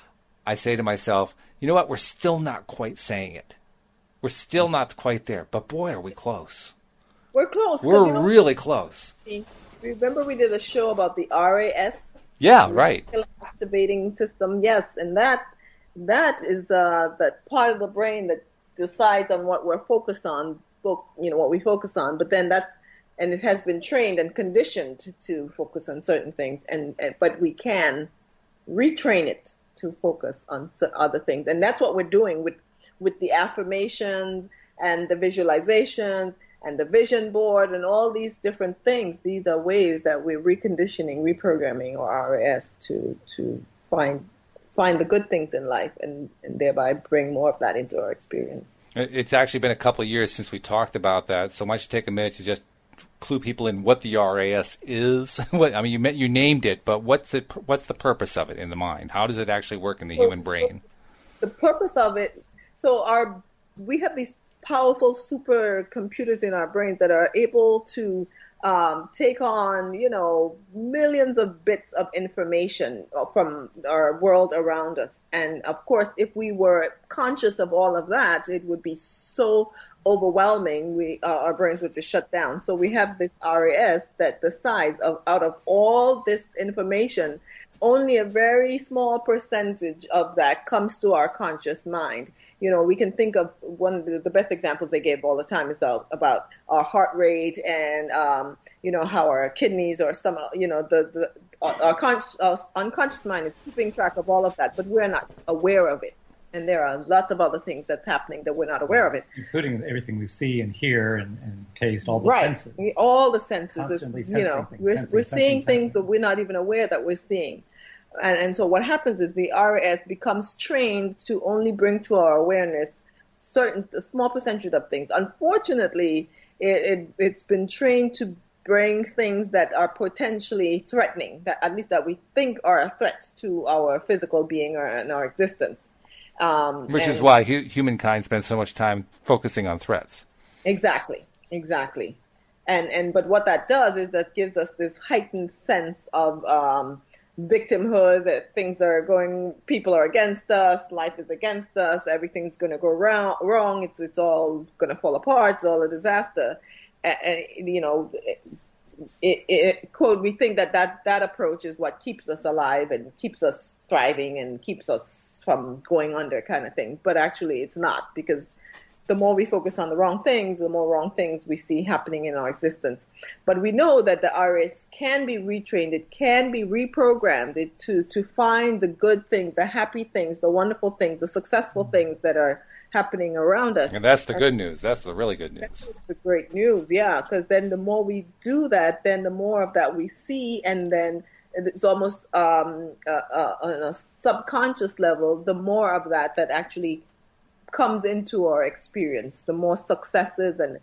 I say to myself, you know what, we're still not quite saying it. We're still not quite there, but boy, are we close. We're close. We're you know, really close. Remember we did a show about the R A S? Yeah, right. Activating system, yes, and that that is uh, that part of the brain that decides on what we're focused on, you know, what we focus on, but then that's, and it has been trained and conditioned to, to focus on certain things, and, and but we can retrain it to focus on other things, and that's what we're doing with with the affirmations and the visualizations and the vision board and all these different things. These are ways that we're reconditioning, reprogramming our R A S to to find find the good things in life and, and thereby bring more of that into our experience. It's actually been a couple of years since we talked about that, so why don't you take a minute to just clue people in what the R A S is? I mean, you you named it, but what's it? What's the purpose of it in the mind? How does it actually work in the so, human brain? So the purpose of it, so our we have these powerful supercomputers in our brains that are able to um, take on, you know, millions of bits of information from our world around us. And of course, if we were conscious of all of that, it would be so overwhelming. We uh, our brains would just shut down. So we have this R A S that decides of out of all this information, only a very small percentage of that comes to our conscious mind. You know, we can think of one of the, the best examples they give all the time is the, about our heart rate and, um, you know, how our kidneys or some, you know, the, the our, con- our unconscious mind is keeping track of all of that, but we're not aware of it. And there are lots of other things that's happening that we're not aware of it. Including everything we see and hear and, and taste, all the right. senses. All the senses. Constantly is, you know, things, we're, sensing, we're sensing, seeing sensing. things that we're not even aware that we're seeing. And, and so what happens is the R A S becomes trained to only bring to our awareness certain a small percentage of things. Unfortunately, it, it, it's been trained to bring things that are potentially threatening, that at least that we think are a threat to our physical being or and our existence. Um, Which and, is why hu- humankind spends so much time focusing on threats. Exactly, exactly. And and but what that does is that gives us this heightened sense of um, victimhood, that things are going, people are against us, life is against us, everything's going to go wrong, wrong, it's it's all going to fall apart, it's all a disaster. And, and you know, it, it, it, quote, we think that, that that approach is what keeps us alive and keeps us thriving and keeps us from going under kind of thing. But actually it's not, because the more we focus on the wrong things, the more wrong things we see happening in our existence. But we know that the R A S can be retrained, it can be reprogrammed it to, to find the good things, the happy things, the wonderful things, the successful things that are happening around us. And that's the good news. That's the really good news. That's the great news, yeah, because then the more we do that, then the more of that we see, and then it's almost um, uh, uh, on a subconscious level, the more of that that actually comes into our experience, the more successes and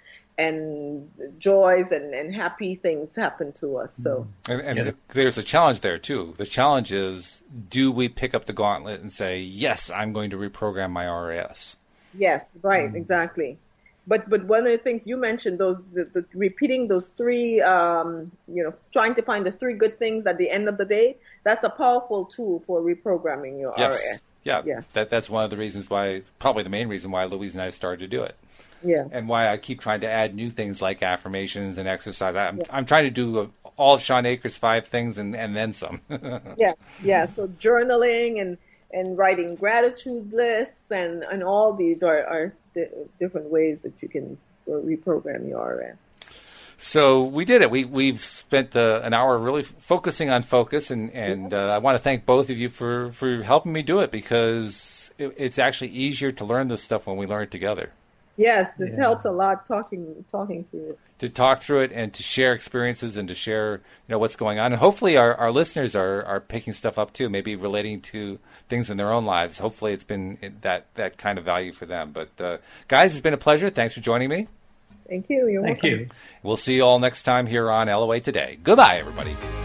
and joys and, and happy things happen to us. So, and, and yeah. the, there's a challenge there too. The challenge is, do we pick up the gauntlet and say, yes, I'm going to reprogram my R A S? Yes, right, Mm. exactly. But but one of the things you mentioned, those the, the, repeating those three, um, you know, trying to find the three good things at the end of the day, that's a powerful tool for reprogramming your Yes. R A S. Yeah, Yeah. That, that's one of the reasons why, probably the main reason why Louise and I started to do it. Yeah. And why I keep trying to add new things like affirmations and exercise. I'm, yeah. I'm trying to do uh, all of Shawn Achor's five things and, and then some. Yes, yeah. So journaling and, and writing gratitude lists and, and all these are, are di- different ways that you can reprogram your R A S. So we did it. We, we've spent uh, an hour really focusing on focus, and, and Yes. uh, I want to thank both of you for, for helping me do it, because it, it's actually easier to learn this stuff when we learn it together. Yes, it Yeah. helps a lot talking talking through it. To talk through it and to share experiences and to share, you know, what's going on. And hopefully our, our listeners are, are picking stuff up too, maybe relating to things in their own lives. Hopefully it's been that, that kind of value for them. But uh, guys, it's been a pleasure. Thanks for joining me. Thank you. You're Thank welcome. you. We'll see you all next time here on L O A Today. Goodbye, everybody.